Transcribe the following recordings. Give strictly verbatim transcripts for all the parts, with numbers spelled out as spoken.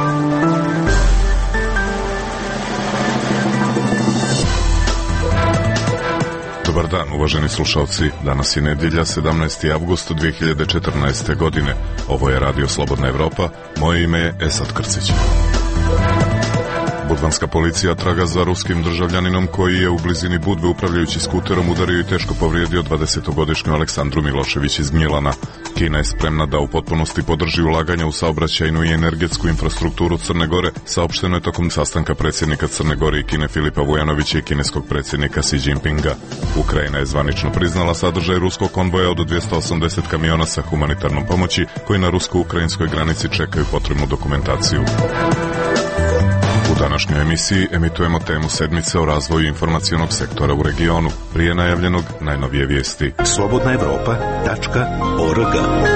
Dobar dan, uvaženi slušalci. Danas je nedjelja, sedamnaesti avgust dve hiljade četrnaeste. godine. Ovo je Radio Slobodna Evropa. Moje ime je Esad Krcić. Budvanska policija traga za ruskim državljaninom koji je u blizini Budve upravljajući skuterom udario i teško povrijedio dvadesetogodišnju Aleksandru Milošević iz Gnjilana. Kina je spremna da u potpunosti podrži ulaganja u saobraćajnu i energetsku infrastrukturu Crne Gore, saopšteno je tokom sastanka predsjednika Crne Gore i Kine Filipa Vujanovića i kineskog predsjednika Xi Jinpinga. Ukrajina je zvanično priznala sadržaj ruskog konvoja od dvjesto osamdeset kamiona sa humanitarnom pomoći koji na rusko-ukrajinskoj granici čekaju potrebnu dokumentaciju. U današnjoj emisiji emitujemo temu sedmice o razvoju informacionog sektora u regionu. Prije najavljenog najnovije vijesti. slobodna evropa tačka org.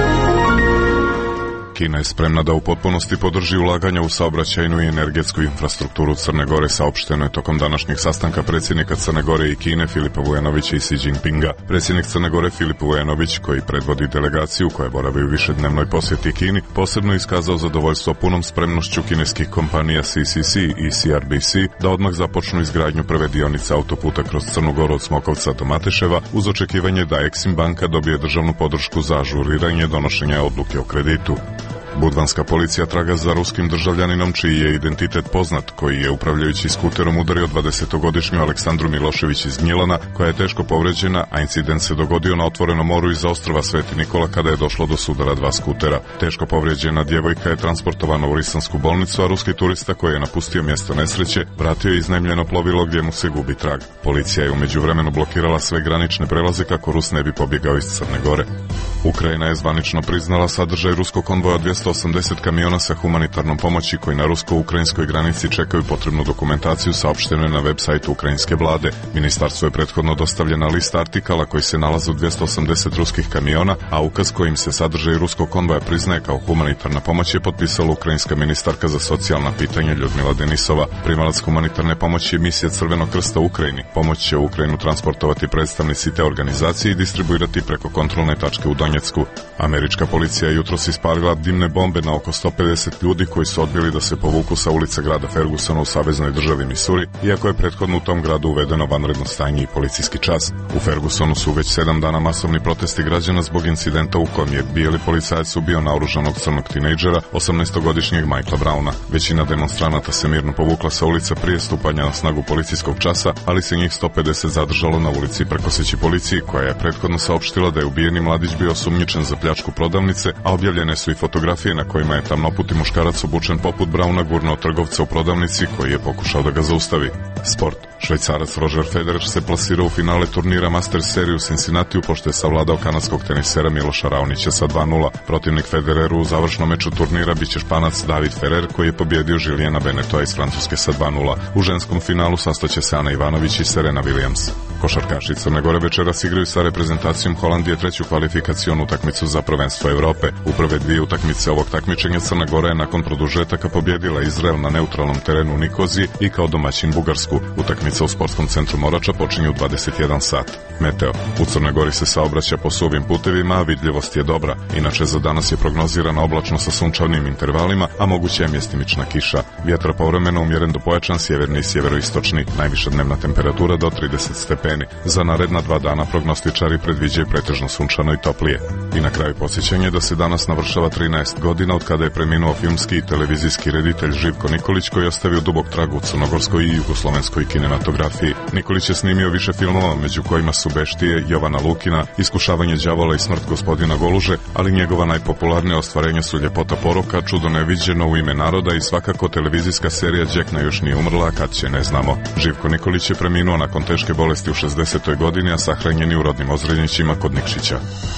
Kina je spremna da u potpunosti podrži ulaganja u saobraćajnu i energetsku infrastrukturu Crne Gore, saopšteno je tokom današnjeg sastanka predsjednika Crne Gore i Kine Filipa Vujanovića i Xi Jinpinga. Predsjednik Crne Gore Filip Vujanović, koji predvodi delegaciju koja boravi u višednevnoj posjeti Kini, posebno iskazao zadovoljstvo punom spremnošću kineskih kompanija C C C i C R B C da odmah započnu izgradnju prve dionice autoputa kroz Crnu Goru od Smokovca do Mateševa, uz očekivanje da Exim banka dobije državnu podršku za ažuriranje donošenja odluke o kreditu. Budvanska policija traga za ruskim državljaninom čiji je identitet poznat, koji je upravljajući skuterom udario dvadesetogodišnju Aleksandru Milošević iz Gnjilana, koja je teško povređena, a incident se dogodio na otvorenom moru iza ostrva Sveti Nikola kada je došlo do sudara dva skutera. Teško povređena djevojka je transportovana u Risansku bolnicu, a ruski turista koji je napustio mjesto nesreće vratio je iznajmljeno plovilo gdje mu se gubi trag. Policija je u međuvremenu blokirala sve granične prelaze kako Rus ne bi pobjegao iz Crne Gore. Ukrajina je zvanično priznala sadržaj ruskog konvoja dvjesto osamdeset kamiona sa humanitarnom pomoći koji na rusko-ukrajinskoj granici čekaju potrebnu dokumentaciju, saopšteno je na web sajtu ukrajinske vlade. Ministarstvu je prethodno dostavljena lista artikala koji se nalaze u dvjesto osamdeset ruskih kamiona, a ukaz kojim se sadržaj ruskog konvoja priznaje kao humanitarna pomoć je potpisala ukrajinska ministarka za socijalna pitanja Ljudmila Denisova. Primalac humanitarne pomoći je misija Crvenog krsta u Ukrajini. Pomoć će u Ukrajinu transportovati predstavnici te organizacije i distribuirati preko kontrolne tačke u Donjecku. Američka policija je jutros ispalila dimne bombe na oko sto pedeset ljudi koji su odbili da se povuku sa ulica grada Fergusona u saveznoj državi Missouri, iako je prethodno u tom gradu uvedeno vanredno stanje i policijski čas. U Fergusonu su već sedam dana masovni protesti građana zbog incidenta u kojem je bijeli policajac ubio naoružanog crnog tinejdžera, osamnaestogodišnjeg Michaela Browna. Većina demonstranata se mirno povukla sa ulica prije stupanja na snagu policijskog časa, ali se njih sto pedeset zadržalo na ulici prkoseći policiji, koja je prethodno saopštila da je ubijeni mladić bio osumnjičen za pljačku prodavnice, a objavljene su i fotografije na kojima je tamnoputi muškarac obučen poput Brauna gurnuo trgovca u prodavnici koji je pokušao da ga zaustavi. Sport. Švajcarac Roger Federer se plasirao u finale turnira Masters serije u Cincinnatiju pošto je savladao kanadskog tenisera Miloša Raonića sa dva nula. Protivnik Federeru u završnom meču turnira biće Španac David Ferrer koji je pobjedio Žilijana Benetoa iz Francuske sa dva nula. U ženskom finalu sastaće se Ana Ivanović i Serena Williams. Košarkaši Crne Gore večeras igraju sa reprezentacijom Holandije treću kvalifikacionu utakmicu za prvenstvo Evrope. U prve dvije utakmice ovog takmičenja Crna Gora je nakon produžetaka pobjedila Izrael na neutralnom terenu u Nikoziji i kao domaćin Bugarsku. Utakmica u sportskom centru Morača počinje u dvadeset jedan sat. Meteo. U Crnoj Gori se saobraća po suvim putevima, a vidljivost je dobra. Inače za danas je prognozirana oblačno sa sunčanim intervalima, a moguća je mjestimična kiša. Vjetar povremeno umjeren do pojačan sjeverni i sjeveroistočni, najviša dnevna temperatura do trideset stepeni. Za naredna dva dana prognostičari predviđaju pretežno sunčano i toplije. I na kraju podsjećanje da se danas navršava trinaest godina od kada je preminuo filmski i televizijski reditelj Živko Nikolić, koji je ostavio dubok trag u crnogorskoj i jugoslovenskoj kinematografiji. Nikolić je snimio više filmova, među kojima su Beštije, Jovana Lukina, Iskušavanje đavola i Smrt gospodina Goluže, ali njegova najpopularnija ostvarenja su Ljepota poroka, Čudo neviđeno, U ime naroda i svakako televizijska serija Đekna još nije umrla, a kad će ne znamo. Živko Nikolić je preminuo nakon teške bolesti u šezdesetoj godini, a sahranjen je u rodnim Ozrenjićima kod Nikšića.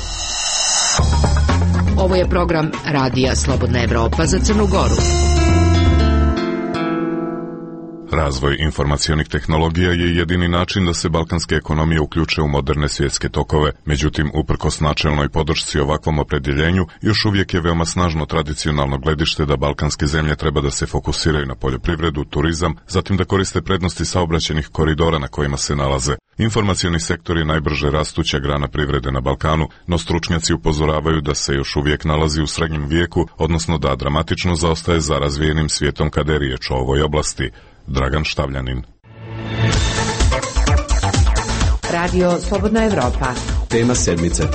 Ovo je program Radija Slobodna Evropa za Crnu Goru. Razvoj informacionih tehnologija je jedini način da se balkanske ekonomije uključe u moderne svjetske tokove, međutim, uprkos načelnoj podršci ovakvom opredjeljenju, još uvijek je veoma snažno tradicionalno gledište da balkanske zemlje treba da se fokusiraju na poljoprivredu, turizam, zatim da koriste prednosti saobraćajnih koridora na kojima se nalaze. Informacioni sektor je najbrže rastuća grana privrede na Balkanu, no stručnjaci upozoravaju da se još uvijek nalazi u srednjem vijeku, odnosno da dramatično zaostaje za razvijenim svijetom kada je riječ o ovoj oblasti. Dragan Štavljanin. Radio Slobodna Evropa. Tema sedmice.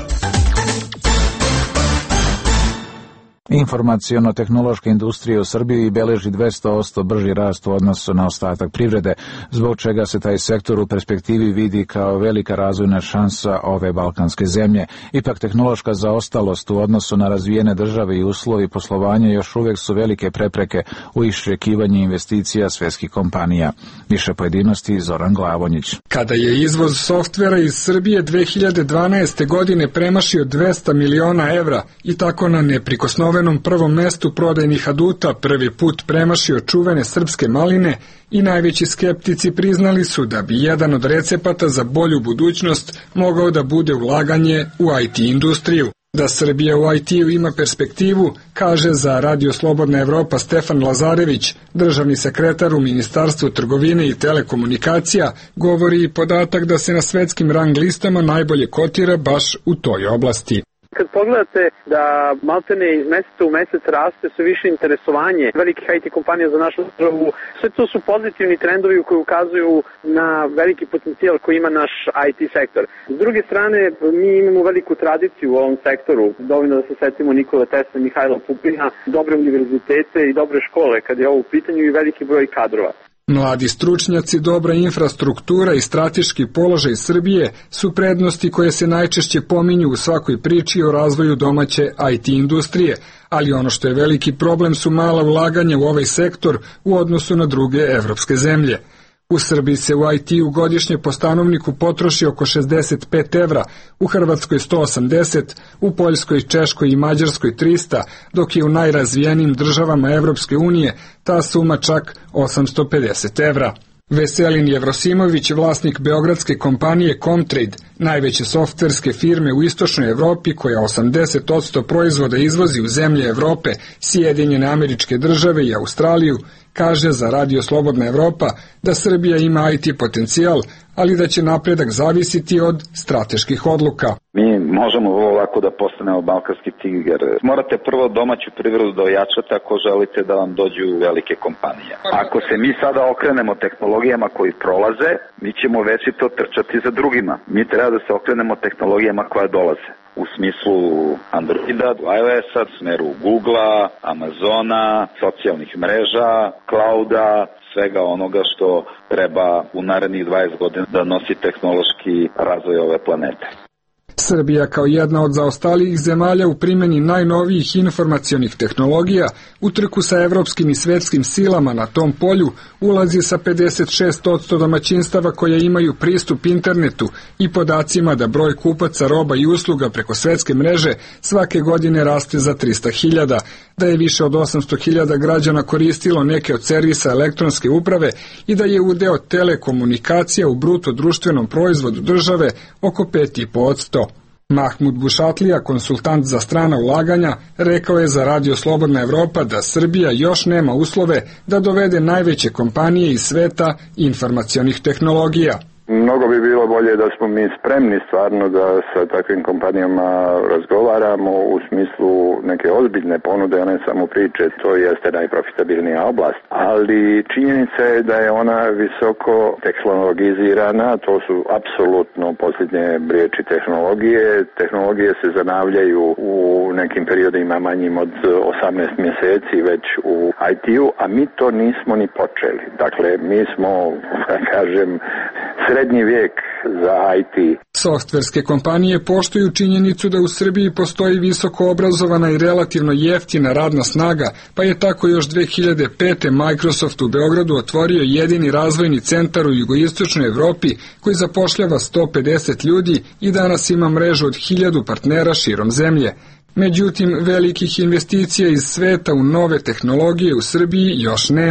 Informaciono-tehnološka industrija u Srbiji beleži dvesta posto brži rast u odnosu na ostatak privrede, zbog čega se taj sektor u perspektivi vidi kao velika razvojna šansa ove balkanske zemlje. Ipak tehnološka zaostalost u odnosu na razvijene države i uslovi poslovanja još uvijek su velike prepreke u iščekivanju investicija svjetskih kompanija. Više pojedinosti Zoran Glavonjić. Kada je izvoz softvera iz Srbije dve hiljade dvanaeste. godine premašio dvesta miliona evra i tako na neprikosnovenom prvom mestu prodajnih aduta prvi put premašio čuvene srpske maline i najveći skeptici priznali su da bi jedan od recepata za bolju budućnost mogao da bude ulaganje u I T industriju. Da Srbija u I T-u ima perspektivu, kaže za Radio Slobodna Evropa Stefan Lazarević, državni sekretar u Ministarstvu trgovine i telekomunikacija, govori i podatak da se na svetskim rang listama najbolje kotira baš u toj oblasti. Kad pogledate da maltene iz meseca u mesec raste sve više interesovanje velikih I T kompanija za našu državu, sve to su pozitivni trendovi koji ukazuju na veliki potencijal koji ima naš I T sektor. S druge strane, mi imamo veliku tradiciju u ovom sektoru, dovoljno da se setimo Nikole Tesle, Mihajla Pupina, dobre univerzitete i dobre škole kad je ovo u pitanju i veliki broj kadrova. Mladi stručnjaci, dobra infrastruktura i strateški položaj Srbije su prednosti koje se najčešće pominju u svakoj priči o razvoju domaće I T industrije, ali ono što je veliki problem su mala ulaganja u ovaj sektor u odnosu na druge evropske zemlje. U Srbiji se u I T-u godišnje po stanovniku potroši oko šezdeset pet evra, u Hrvatskoj sto osamdeset, u Poljskoj, Češkoj i Mađarskoj trista, dok je u najrazvijenijim državama Evropske unije ta suma čak osamsto pedeset evra. Veselin Jevrosimović, vlasnik beogradske kompanije Comtrade, najveće softverske firme u istočnoj Evropi koja osamdeset posto proizvoda izvozi u zemlje Evrope, Sjedinjene Američke Države i Australiju, kaže za Radio Slobodna Evropa da Srbija ima I T potencijal, ali da će napredak zavisiti od strateških odluka. Mi možemo vrlo lako da postanemo balkanski tiger. Morate prvo domaću privredu da ojačate ako želite da vam dođu velike kompanije. Ako se mi sada okrenemo tehnologijama koji prolaze, mi ćemo večito trčati za drugima. Mi treba da se okrenemo tehnologijama koje dolaze. U smislu Androida, iOS-a, u smeru Googlea, Amazona, socijalnih mreža, clouda, svega onoga što treba u narednih dvadeset godina da nosi tehnološki razvoj ove planete. Srbija kao jedna od zaostalijih zemalja u primjeni najnovijih informacionih tehnologija u trku sa evropskim i svetskim silama na tom polju ulazi sa pedeset šest posto domaćinstava koje imaju pristup internetu i podacima da broj kupaca roba i usluga preko svetske mreže svake godine raste za trista hiljada, da je više od osamsto hiljada građana koristilo neke od servisa elektronske uprave i da je udeo telekomunikacija u bruto društvenom proizvodu države oko pet zarez pet posto. Mahmud Bušatlija, konsultant za strana ulaganja, rekao je za Radio Slobodna Evropa da Srbija još nema uslove da dovede najveće kompanije iz sveta informacionih tehnologija. Mnogo bi bilo bolje da smo mi spremni stvarno da sa takvim kompanijama razgovaramo u smislu neke ozbiljne ponude, a ne samo priče. To jeste najprofitabilnija oblast, ali činjenica je da je ona visoko tehnologizirana, to su apsolutno posljednje riječi tehnologije. Tehnologije se zanavljaju u nekim periodima manjim od osamnaest mjeseci već u I T-u, a mi to nismo ni počeli. Dakle, mi smo, da kažem, srednji vijek za I T. Softverske kompanije poštuju činjenicu da u Srbiji postoji visoko obrazovana i relativno jeftina radna snaga, pa je tako još dve hiljade pete. Microsoft u Beogradu otvorio jedini razvojni centar u jugoistočnoj Evropi koji zapošljava sto pedeset ljudi i danas ima mrežu od hiljadu partnera širom zemlje. Međutim, velikih investicija iz sveta u nove tehnologije u Srbiji još nema.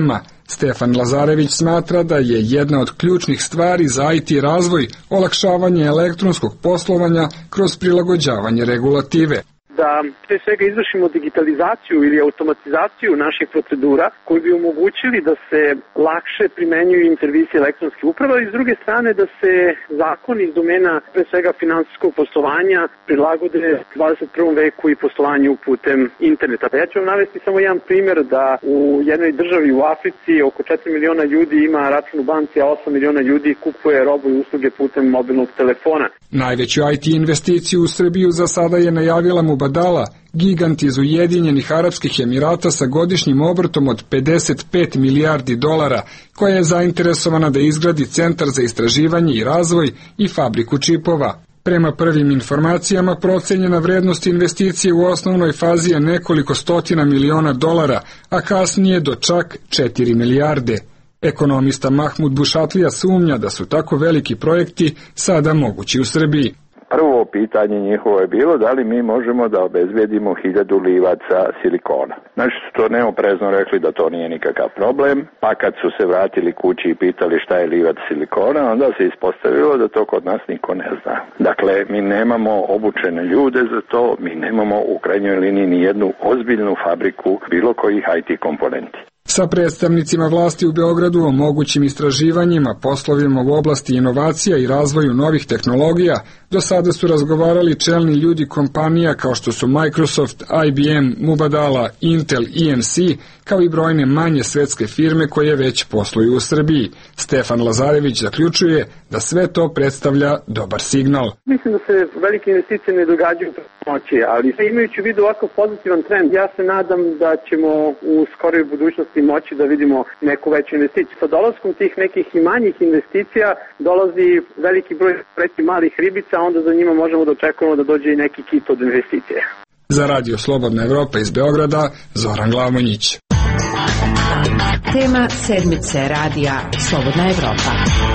Stefan Lazarević smatra da je jedna od ključnih stvari za I T razvoj olakšavanje elektronskog poslovanja kroz prilagođavanje regulative. Da pre svega izvršimo digitalizaciju ili automatizaciju naših procedura koji bi omogućili da se lakše primenjuju intervisi elektronske uprave i s druge strane da se zakoni iz domena pre svega finansijskog poslovanja prilagode dvadeset prvom veku i poslovanju putem interneta. Ja ću vam navesti samo jedan primjer da u jednoj državi u Africi oko četiri miliona ljudi ima račun u banci, a osam miliona ljudi kupuje robu i usluge putem mobilnog telefona. Najveću I T investiciju u Srbiju za sada je najavila Mubadala, gigant iz Ujedinjenih Arapskih Emirata sa godišnjim obrtom od pedeset pet milijardi dolara, koja je zainteresovana da izgradi centar za istraživanje i razvoj i fabriku čipova. Prema prvim informacijama, procenjena vrednost investicije u osnovnoj fazi je nekoliko stotina miliona dolara, a kasnije do čak četiri milijarde. Ekonomista Mahmud Bušatlija sumnja da su tako veliki projekti sada mogući u Srbiji. Prvo pitanje njihovo je bilo da li mi možemo da obezbedimo hiljadu livaca silikona. Znači su to neoprezno rekli da to nije nikakav problem, pa kad su se vratili kući i pitali šta je livac silikona, onda se ispostavilo da to kod nas niko ne zna. Dakle, mi nemamo obučene ljude za to, mi nemamo u krajnjoj liniji ni jednu ozbiljnu fabriku bilo kojih I T komponenti. Sa predstavnicima vlasti u Beogradu o mogućim istraživanjima, poslovima u oblasti inovacija i razvoju novih tehnologija, do sada su razgovarali čelni ljudi kompanija kao što su Microsoft, I B M, Mubadala, Intel, E M C, kao i brojne manje svetske firme koje već posluju u Srbiji. Stefan Lazarević zaključuje da sve to predstavlja dobar signal. Mislim da se velike investicije ne događaju preko noći, ali imajući u vidu ovakav pozitivan trend, ja se nadam da ćemo u skoroj budućnosti moći da vidimo neku veću investiciju. Sa dolaskom tih nekih i manjih investicija dolazi veliki broj preti malih ribica, a onda za njima možemo da očekujemo da dođe i neki kit od investicije. Za Radio Slobodna Evropa iz Beograda, Zoran Glavonjić. Tema sedmice radija Slobodna Evropa.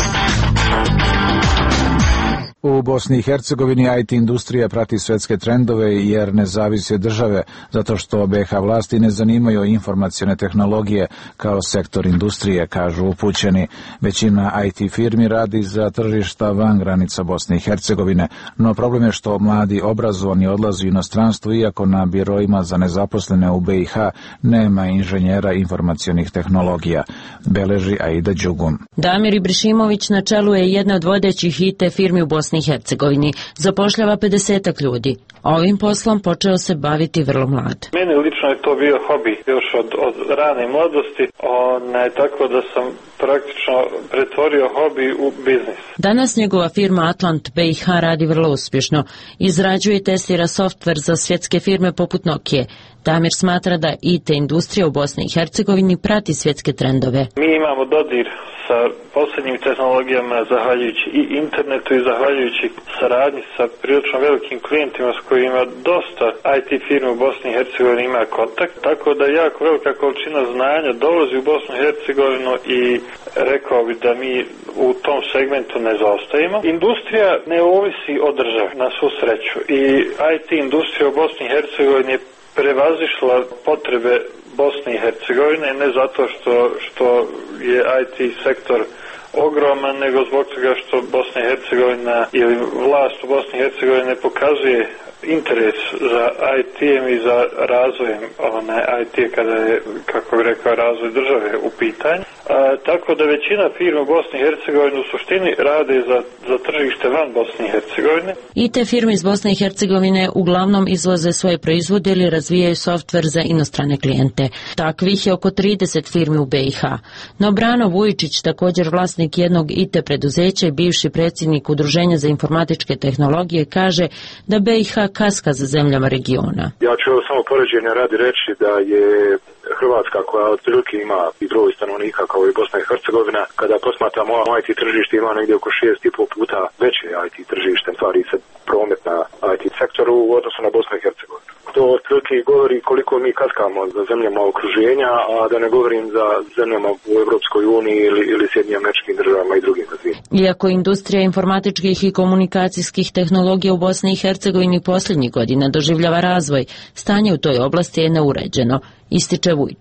U Bosni i Hercegovini I T industrija prati svetske trendove jer ne zavisi od države, zato što B H vlasti ne zanimaju informacione tehnologije kao sektor industrije, kažu upućeni. Većina I T firmi radi za tržišta van granica Bosne i Hercegovine, no problem je što mladi obrazovani odlaze u inostranstvo, iako na biroima za nezaposlene u B i H nema inženjera informacionih tehnologija, beleži Aida Đugun. Damir Ibrišimović na čelu je jedna od vodećih I T firmi u Bosni i Hercegovini. Zapošljava pedesetak ljudi. Ovim poslom počeo se baviti vrlo mlad. Meni lično je to bio hobi još od, od rane mladosti, onaj, tako da sam praktično pretvorio hobi u biznis. Danas njegova firma Atlant B i H radi vrlo uspješno. Izrađuje i testira softver za svjetske firme poput Nokije. Damir smatra da I T industrija u Bosni i Hercegovini prati svjetske trendove. Mi imamo dodir sa posljednjim tehnologijama zahvaljujući i internetu i zahvaljujući saradnji sa prilično velikim klijentima s kojima dosta I T firme u Bosni i Hercegovini ima kontakt, tako da jako velika količina znanja dolazi u Bosnu i Hercegovinu i rekao bi da mi u tom segmentu ne zaostajemo. Industrija ne ovisi od države, na svu sreću, i I T industrija u Bosni i Hercegovini je prevazišla potrebe Bosne i Hercegovine, ne zato što, što je I T sektor ogroman, nego zbog toga što Bosna i Hercegovina ili vlast u Bosni i Hercegovini ne pokazuje interes za I T-em i za razvojem onaj I T kada je, kako bih rekao, razvoj države u pitanju. A, tako da većina firma u Bosni i Hercegovini u suštini rade za, za tržište van Bosne i Hercegovine. I te firme iz Bosne i Hercegovine uglavnom izvoze svoje proizvode ili razvijaju softver za inostrane klijente. Takvih je oko trideset firmi u B i H. No Brano Vujičić, također vlasnik jednog I T preduzeća i bivši predsjednik Udruženja za informatičke tehnologije, kaže da B i H kaska za zemljama regiona. Ja ću samo poređenja radi reći da je Hrvatska, koja otprilike ima i broj stanovnika kao i Bosna i Hercegovina, kada posmatramo I T tržište, ima negdje oko šest i pol puta veće I T tržište, stvari se promet na I T sektoru u odnosu na Bosnu i Hercegovinu. To otprilike govori koliko mi kaskamo za zemljama okruženja, a da ne govorim za zemljama u Europskoj uniji ili, ili Sjedinjenim Američkim Državama i drugim razvijenim. Iako industrija informatičkih i komunikacijskih tehnologija u Bosni i Hercegovini posljednjih godina doživljava razvoj, stanje u toj oblasti je neuređeno, ističe Vujčić.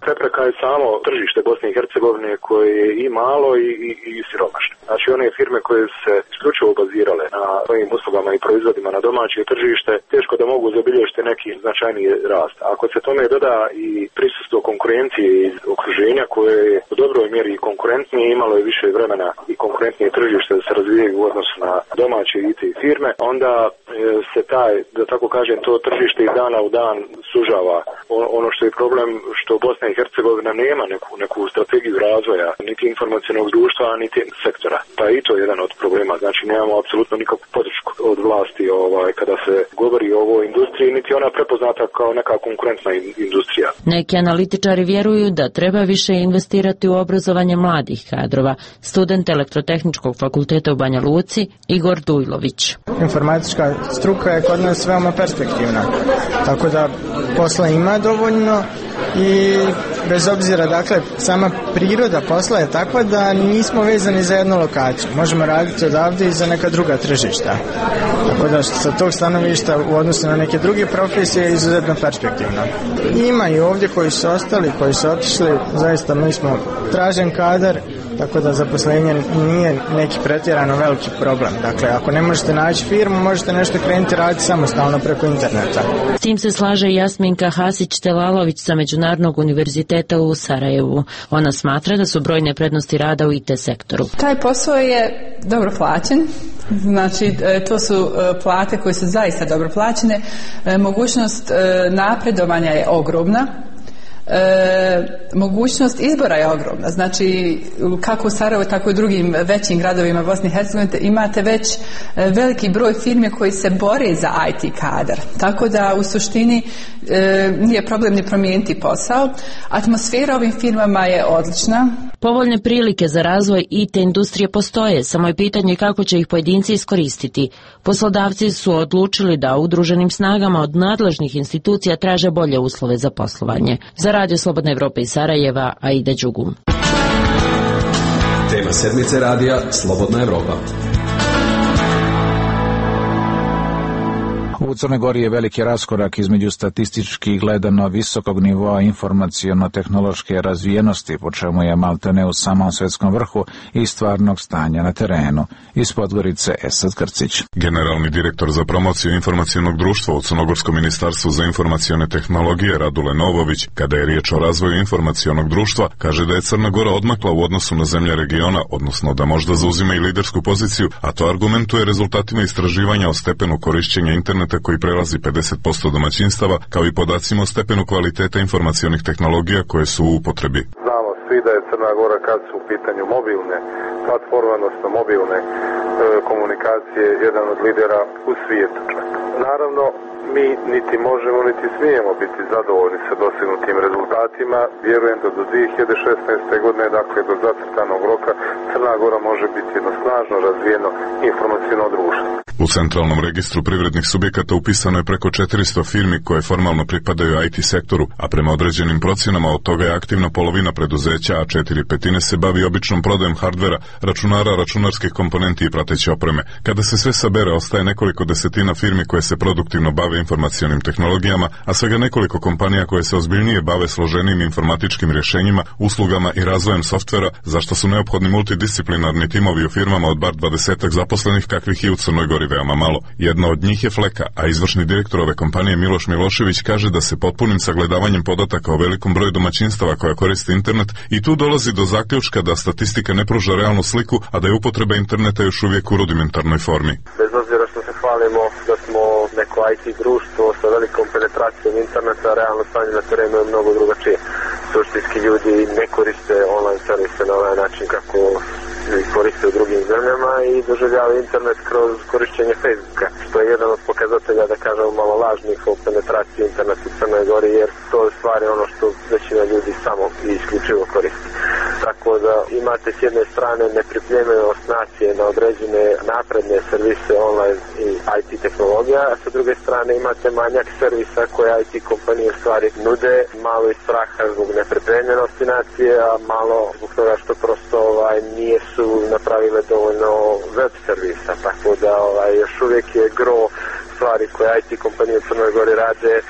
Prepreka je samo tržište Bosne i Hercegovine koje je i malo i, i, i siromašno. Znači one firme koje se isključivo bazirale na ovim uslugama i proizvodima na domaće tržište, teško da mogu zabilježiti neki značajniji rast. Ako se tome doda i prisustvo konkurencije iz okruženja koje je u dobroj mjeri konkurentnije, imalo je više vremena i konkurentnije tržište da se razvijaju u odnosu na domaće I T firme, onda se taj, da tako kažem, to tržište iz dana u dan sužava. Ono što je problem, što Bosna i Hercegovina nema neku, neku strategiju razvoja, niti informacionog društva, niti sektora. Pa i to je jedan od problema. Znači nemamo apsolutno nikakvu podršku od vlasti ovaj, kada se govori o ovoj industriji, niti ona prepoznata kao neka konkurentna industrija. Neki analitičari vjeruju da treba više investirati u obrazovanje mladih kadrova. Student Elektrotehničkog fakulteta u Banja Luci Igor Dujlović. Informatička struka je kod nas veoma perspektivna, tako da posla ima dovoljno i bez obzira, dakle, sama priroda posla je takva da nismo vezani za jednu lokaciju. Možemo raditi odavde i za neka druga tržišta. Tako da sa tog stanovišta u odnosu na neke druge profesije je izuzetno perspektivno. Ima i ovdje koji su ostali, koji su otišli, zaista mi smo tražen kadar, tako da zaposlenje nije neki pretjerano veliki problem. Dakle, ako ne možete naći firmu, možete nešto krenuti raditi samostalno preko interneta. S tim se slaže Jasminka Hasić-Telalović sa Međunarodnog univerziteta u Sarajevu. Ona smatra da su brojne prednosti rada u I T sektoru. Taj posao je dobro plaćen. Znači, to su plate koje su zaista dobro plaćene. Mogućnost napredovanja je ogromna. E, mogućnost izbora je ogromna. Znači, kako u Sarajevu, tako i u drugim većim gradovima Bosne i Hercegovine imate već veliki broj firmi koji se bore za I T kadar. Tako da u suštini e, nije problem ni promijeniti posao. Atmosfera ovim firmama je odlična. Povoljne prilike za razvoj I T industrije postoje, samo je pitanje kako će ih pojedinci iskoristiti. Poslodavci su odlučili da udruženim snagama od nadležnih institucija traže bolje uslove za poslovanje. Za Radio Slobodna Evropa iz Sarajeva, Aida Đugum. Tema sedmice radija Slobodna Evropa. U Crnoj Gori je veliki raskorak između statistički gledano visokog nivoa informaciono-tehnološke razvijenosti, po čemu je maltene u samom svjetskom vrhu, i stvarnog stanja na terenu. Iz Podgorice Esad Krcić. Generalni direktor za promociju informacionog društva u Crnogorskom ministarstvu za informacione tehnologije Radule Novović, kada je riječ o razvoju informacionog društva, kaže da je Crna Gora odmakla u odnosu na zemlje regiona, odnosno da možda zauzima i lidersku poziciju, a to argumentuje rezultatima istraživanja o stepenu korišćenja interneta koji prelazi pedeset posto domaćinstava, kao i podacima o stepenu kvaliteta informacionih tehnologija koje su u upotrebi. Znamo svi da je Crna Gora kad su u pitanju mobilne platforme, odnosno mobilne e, komunikacije, jedan od lidera u svijetu. Naravno, mi niti možemo, niti smijemo biti zadovoljni sa dosegnutim rezultatima. Vjerujem da do dvije hiljade šesnaeste. godine, dakle do zacrtanog roka, Crna Gora može biti jedno snažno razvijeno informaciono društvo. U centralnom registru privrednih subjekata upisano je preko četiristo firmi koje formalno pripadaju I T sektoru, a prema određenim procjenama od toga je aktivno polovina preduzeća, a četiri petine se bavi običnom prodajom hardvera, računara, računarskih komponenti i prateće opreme. Kada se sve sabere, ostaje nekoliko desetina firmi koje se produktivno bave informacionim tehnologijama, a svega nekoliko kompanija koje se ozbiljnije bave složenim informatičkim rješenjima, uslugama i razvojem softvera, zašto su neophodni multidisciplinarni timovi u firmama od bar dvadesetak zaposlenih, kakvih i u Crnoj Gori veoma malo. Jedna od njih je Fleka, a izvršni direktor ove kompanije Miloš Milošević kaže da se potpunim sagledavanjem podataka o velikom broju domaćinstava koja koriste internet i tu dolazi do zaključka da statistika ne pruža realnu sliku, a da je upotreba interneta još uvijek u rudimentarnoj formi. Bez obzira što se hvalimo da smo neko I T društvo sa velikom penetracijom interneta, realno stanje na terenu je mnogo drugačije. Suštinski ljudi ne koriste online servise na ovaj način kako koriste u drugim zemljama i doživljavaju internet kroz korišćenje Facebooka, što je jedan od pokazatelja, da kažemo, malo lažnih o penetraciji interneta u Crnoj Gori, jer to je stvari ono što većina ljudi samo i isključivo koristi. Tako da imate s jedne strane nepripremljenost nacije na određene napredne servise online i I T tehnologija, a sa druge strane imate manjak servisa koje I T kompanije u stvari nude, malo i straha zbog nepripremljenosti nacije, a malo zbog toga što prosto ovaj, nije su napravile dovoljno web servisa, tako da ovaj, još uvijek je gro stvari koje I T kompanije u Crnoj Gori rade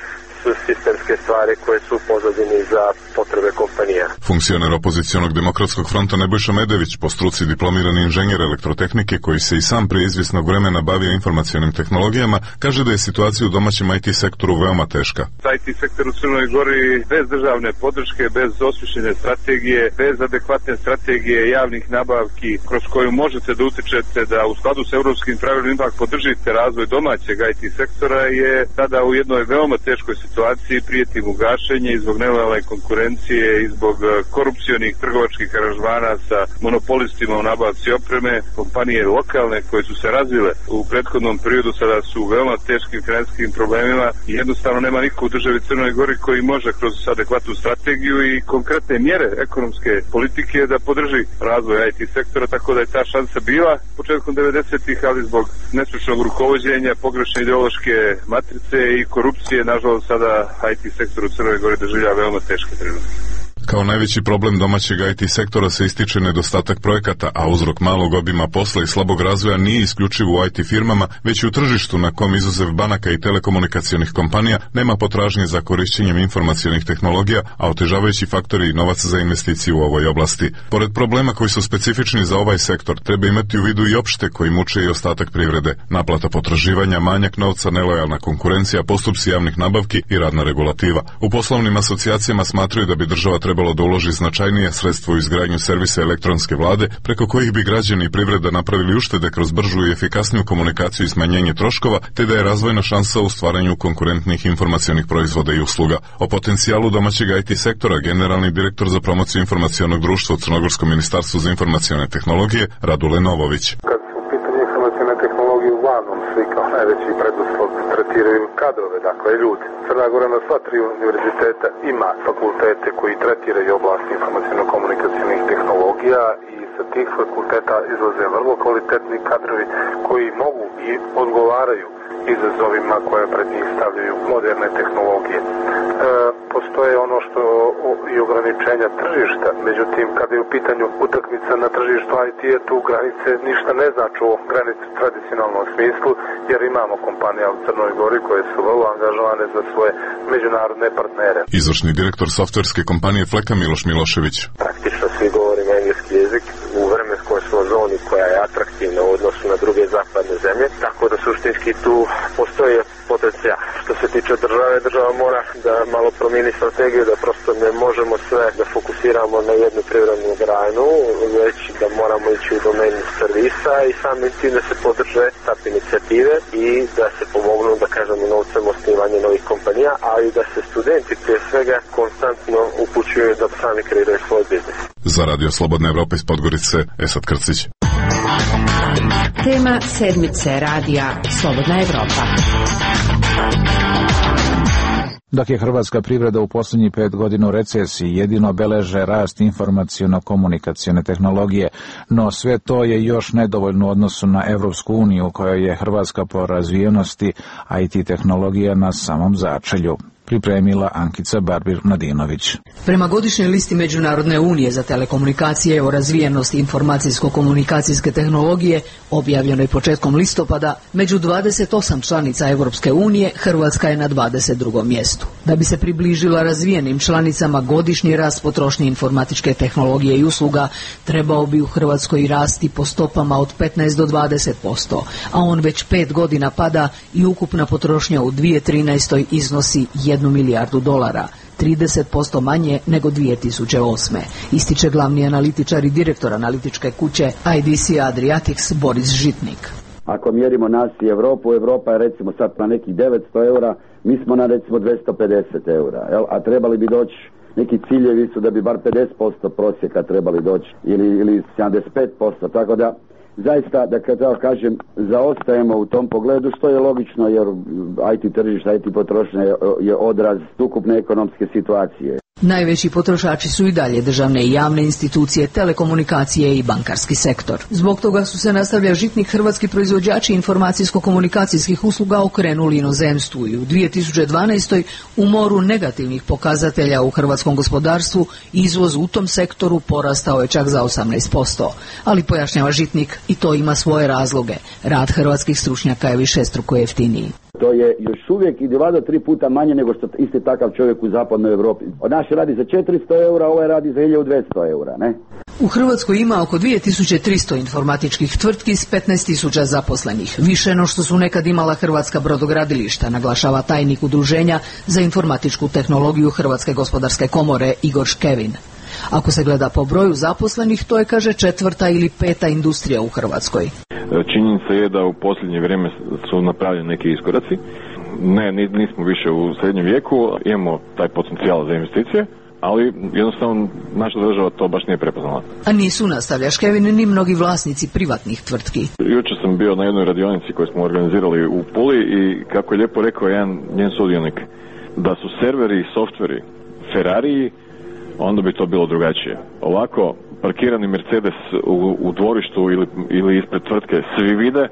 su sistemske stvari koje su u pozadini za potrebe kompanija. Funkcioner opozicionog demokratskog fronta Nebojša Medević, po struci diplomirani inženjer elektrotehnike koji se i sam prije izvjesnog vremena bavio informacionim tehnologijama, kaže da je situacija u domaćem I T sektoru veoma teška. I T sektor u Crnoj Gori bez državne podrške, bez osmišljene strategije, bez adekvatne strategije javnih nabavki kroz koju možete da utičete da u skladu s europskim pravilima ipak podržite razvoj domaćeg I T sektora je tada u jednoj veoma teškoj situaciji, prijeti mu gašenje i zbog nelojalne konkurencije i zbog korupcionih trgovačkih aranžmana sa monopolistima u nabavci opreme. Kompanije lokalne koje su se razvile u prethodnom periodu sada su u veoma teškim financijskim problemima i jednostavno nema niko u državi Crnoj Gori koji može kroz adekvatnu strategiju i konkretne mjere ekonomske politike da podrži razvoj I T sektora, tako da je ta šansa bila početkom devedesetih, ali zbog nestručnog rukovođenja, pogrešne ideološke matrice i korupcije, nažalost sada I T sektor u Crnoj Gori doživljava veoma teške trenutke. Kao najveći problem domaćeg I T sektora se ističe nedostatak projekata, a uzrok malog obima posla i slabog razvoja nije isključivo u I T firmama, već i u tržištu na kom izuzev banaka i telekomunikacionih kompanija nema potražnje za korišćenjem informacionih tehnologija, a otežavajući faktori i novac za investiciju u ovoj oblasti. Pored problema koji su specifični za ovaj sektor, treba imati u vidu i opšte koji muče i ostatak privrede, naplata potraživanja, manjak novca, nelojalna konkurencija, postupci javnih nabavki i radna regulativa. U poslovnim asocijacijama smatraju da bi država trebalo da uloži značajnije sredstvo u izgradnju servisa elektronske vlade, preko kojih bi građani i privreda napravili uštede kroz bržu i efikasniju komunikaciju i smanjenje troškova, te da je razvojna šansa u stvaranju konkurentnih informacionih proizvoda i usluga. O potencijalu domaćeg I T sektora generalni direktor za promociju informacionog društva u Crnogorskom ministarstvu za informacione tehnologije Radule Novović. Kad su u pitanju informacione tehnologije, uglavnom svi kao najveći preduslov tretiraju kadrove, dakle ljudi. Crna Gora na sva tri univerziteta ima fakultete koji tretiraju oblast informaciono-komunikacijnih tehnologija i sa tih fakulteta izlaze vrlo kvalitetni kadrovi koji mogu i odgovaraju izazovima koje pred njih stavljaju moderne tehnologije. E, postoje ono što i ograničenja tržišta, međutim kada je u pitanju utakmica na tržištu I T-a, tu granice ništa ne znači u granici tradicionalnom smislu, jer imamo kompanije u Crnoj Gori koje su vrlo angažovane za svoje međunarodne partnere. Izvršni direktor softverske kompanije Fleka Miloš Milošević. Praktično svi govorimo engleski jezik u vremenskoj smo zoni koja je atraktivna u odnosu na druge zapadne zemlje, tako da suštinski tu postoji potencijal. Što se tiče države, država mora da malo promijeni strategiju, da prosto ne možemo sve da fokusiramo na jednu privrednu granu, već da moramo ići u domenu servisa i samim tim da se podrže tap inicijative i da se pomognu, da kažemo, novcem osnivanje novih kompanija, ali da se studenti prije svega konstantno upućuju da sami kreiraju svoj biznis. Za Radio Slobodna Evropa iz Podgorice, Esad Krcić. Tema sedmice radija Slobodna Evropa. Dok je hrvatska privreda u posljednjih pet godina u recesiji, jedino beleže rast informaciono-komunikacione tehnologije, no sve to je još nedovoljno u odnosu na Evropsku uniju, u kojoj je Hrvatska po razvijenosti I T tehnologija na samom začelju. Pripremila Ankica Barbir-Nadinović. Prema godišnjoj listi Međunarodne unije za telekomunikacije o razvijenosti informacijsko-komunikacijske tehnologije, objavljenoj početkom listopada, među dvadeset osam članica Europske unije, Hrvatska je na dvadeset drugom mjestu. Da bi se približila razvijenim članicama, godišnji rast potrošnje informatičke tehnologije i usluga trebao bi u Hrvatskoj rasti po stopama od petnaest do dvadeset posto, a on već pet godina pada i ukupna potrošnja u dvije tisuće trinaestoj iznosi jednu milijardu dolara, trideset posto manje nego dvije tisuće osme. Ističe glavni analitičar i direktor analitičke kuće I D C Adriatics Boris Žitnik. Ako mjerimo nas i Europu, Europa je recimo sad na nekih devetsto eura, mi smo na recimo dvjesto pedeset eura, jel? A trebali bi doći, neki ciljevi su da bi bar pedeset posto prosjeka trebali doći ili, ili sedamdeset pet posto, tako da zaista, da kad tako kažem, zaostajemo u tom pogledu, što je logično jer I T tržište, I T potrošnja je odraz ukupne ekonomske situacije. Najveći potrošači su i dalje državne i javne institucije, telekomunikacije i bankarski sektor. Zbog toga su se, nastavlja Žitnik, hrvatski proizvođači informacijsko-komunikacijskih usluga okrenuli inozemstvu i u dvije tisuće dvanaestoj u moru negativnih pokazatelja u hrvatskom gospodarstvu izvoz u tom sektoru porastao je čak za osamnaest posto. Ali, pojašnjava Žitnik, i to ima svoje razloge. Rad hrvatskih stručnjaka je višestruko jeftiniji. To je još uvijek i dva do tri puta manje nego što isti takav čovjek u zapadnoj Europi. Naš radi za četiristo eura, ovaj radi za hiljadu dvjesto eura, ne? U Hrvatskoj ima oko dvije tisuće tristo informatičkih tvrtki s petnaest tisuća zaposlenih, više no što su nekad imala hrvatska brodogradilišta, naglašava tajnik Udruženja za informatičku tehnologiju Hrvatske gospodarske komore Igor Škevin. Ako se gleda po broju zaposlenih, to je, kaže, četvrta ili peta industrija u Hrvatskoj. Činjenica je da u posljednje vrijeme su napravljeni neki iskoraci. Ne, nismo više u srednjem vijeku, imamo taj potencijal za investicije, ali jednostavno naša država to baš nije prepoznala. A nisu, nastavlja Škevin, ni mnogi vlasnici privatnih tvrtki. Jučer sam bio na jednoj radionici koju smo organizirali u Puli i kako je lijepo rekao jedan njen sudionik, da su serveri i softveri Ferrariji, onda bi to bilo drugačije. Ovako, parkirani Mercedes u, u dvorištu ili, ili ispred tvrtke svi vide,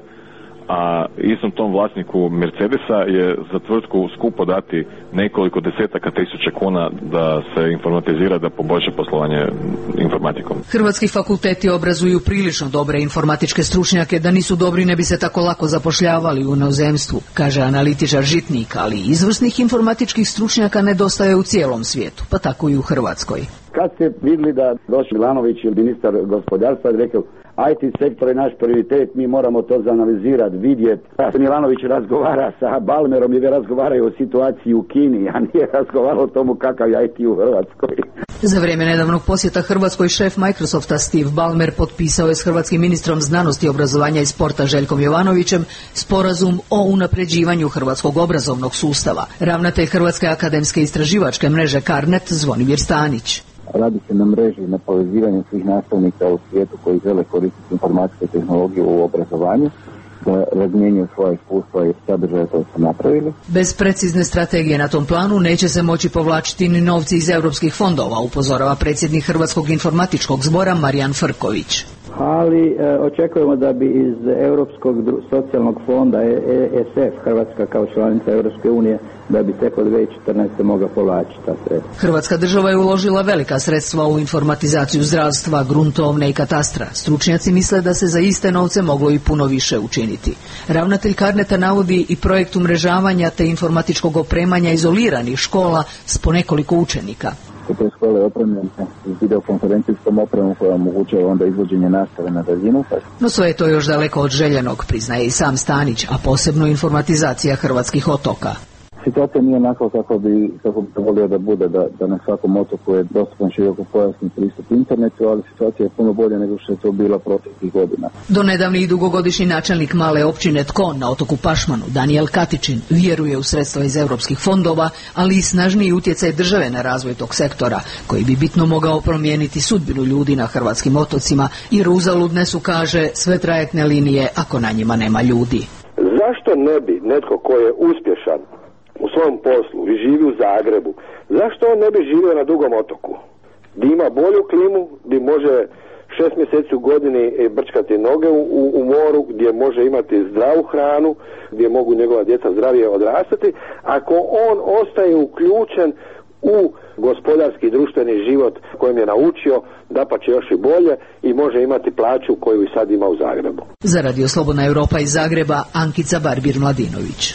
a istom tom vlasniku Mercedesa je za tvrtku skupo dati nekoliko desetaka tisuća kuna da se informatizira, da poboljša poslovanje informatikom. Hrvatski fakulteti obrazuju prilično dobre informatičke stručnjake, da nisu dobri ne bi se tako lako zapošljavali u inozemstvu, kaže analitičar Žitnik, ali izvrsnih informatičkih stručnjaka nedostaje u cijelom svijetu, pa tako i u Hrvatskoj. Kad ste vidjeli da došli Milanović ili ministar gospodarstva i rekao I T sektor je naš prioritet, mi moramo to zanalizirati, vidjeti. Milanović razgovara sa Balmerom i razgovaraju o situaciji u Kini, a nije razgovarao o tomu kakav je I T u Hrvatskoj. Za vrijeme nedavnog posjeta Hrvatskoj šef Microsofta Steve Ballmer potpisao je s hrvatskim ministrom znanosti, obrazovanja i sporta Željkom Jovanovićem sporazum o unapređivanju hrvatskog obrazovnog sustava. Ravnatelj Hrvatske akademske istraživačke mreže Carnet Zvonimir Stanić. Radi se na mreži i na povezivanju svih nastavnika u svijetu koji žele koristiti informacijske tehnologije u obrazovanju, da razmjenjuju svoje iskustva i sadržaje koje su napravili. Bez precizne strategije na tom planu neće se moći povlačiti ni novci iz europskih fondova, upozorava predsjednik Hrvatskog informatičkog zbora Marijan Frković. Ali e, očekujemo da bi iz Europskog socijalnog fonda E S F Hrvatska kao članica Europske unije da bi tek od dvije tisuće četrnaeste mogla povlačiti ta sredstva. Hrvatska država je uložila velika sredstva u informatizaciju zdravstva, gruntovne i katastra. Stručnjaci misle da se za iste novce moglo i puno više učiniti. Ravnatelj Carneta navodi i projekt umrežavanja te informatičkog opremanja izoliranih škola s po nekoliko učenika. Te škole opremljene s videokonferencijskom opremom koja omogućava onda izvođenje nastave na daljinu. No sve je to još daleko od željenog, priznaje i sam Stanić, a posebno informatizacija hrvatskih otoka. Situacija nije onako kako bi, kako bi volio da bude, da, da na svakom otoku je dostupan široko pojasni pristup internetu, ali situacija je puno bolja nego što je to bila proteklih godina. Do nedavni i dugogodišnji načelnik male općine Tkon na otoku Pašmanu, Daniel Katičin, vjeruje u sredstva iz europskih fondova, ali i snažniji utjecaj države na razvoj tog sektora, koji bi bitno mogao promijeniti sudbinu ljudi na hrvatskim otocima, jer uzaludne su, kaže, sve trajektne linije ako na njima nema ljudi. Zašto ne bi netko ko je uspješan u svom poslu i živi u Zagrebu, zašto on ne bi živio na Dugom otoku? Gdje ima bolju klimu, gdje može šest mjeseci u godini brčkati noge u, u, u moru, gdje može imati zdravu hranu, gdje mogu njegova djeca zdravije odrastati, ako on ostaje uključen u gospodarski i društveni život kojem je naučio, dapače još i bolje, i može imati plaću koju i sad ima u Zagrebu. Za Radio Slobodna Europa iz Zagreba, Ankica Barbir-Mladinović.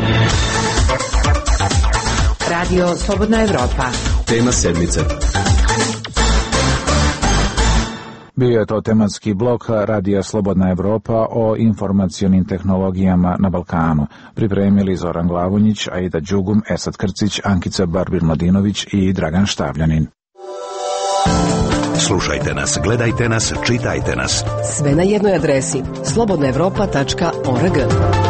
Radio Slobodna Europa. Tema sedmice. Bio je to tematski blok Radija Slobodna Europa o informacionim tehnologijama na Balkanu. Pripremili Zoran Glavonjić, Aida Đugum, Esad Krcić, Ankica Barbir-Mladinović i Dragan Štavljanin. Slušajte nas, gledajte nas, čitajte nas. Sve na jednoj adresi slobodna europa tačka org.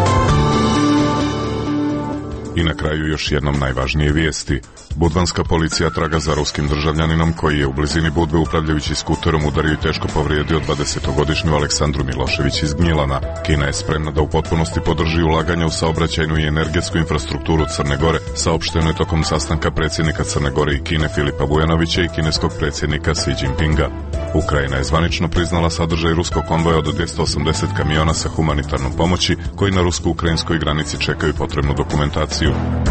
I na kraju još jednom najvažnije vijesti. Budvanska policija traga za ruskim državljaninom koji je u blizini Budve upravljajući skuterom udario i teško povrijedio dvadesetogodišnju Aleksandru Milošević iz Gnjilana. Kina je spremna da u potpunosti podrži ulaganja u saobraćajnu i energetsku infrastrukturu Crne Gore, saopšteno je tokom sastanka predsjednika Crne Gore i Kine Filipa Vujanovića i kineskog predsjednika Xi Jinpinga. Ukrajina je zvanično priznala sadržaj ruskog konvoja od dvjesto osamdeset kamiona sa humanitarnom pomoći koji na rusko-ukrajinskoj granici čekaju potrebnu dokumentaciju.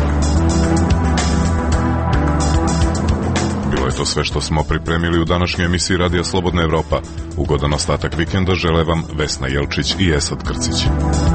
Bilo je to sve što smo pripremili u današnjoj emisiji Radija Slobodna Europa. Ugodan ostatak vikenda žele vam Vesna Jelčić i Esad Krcić.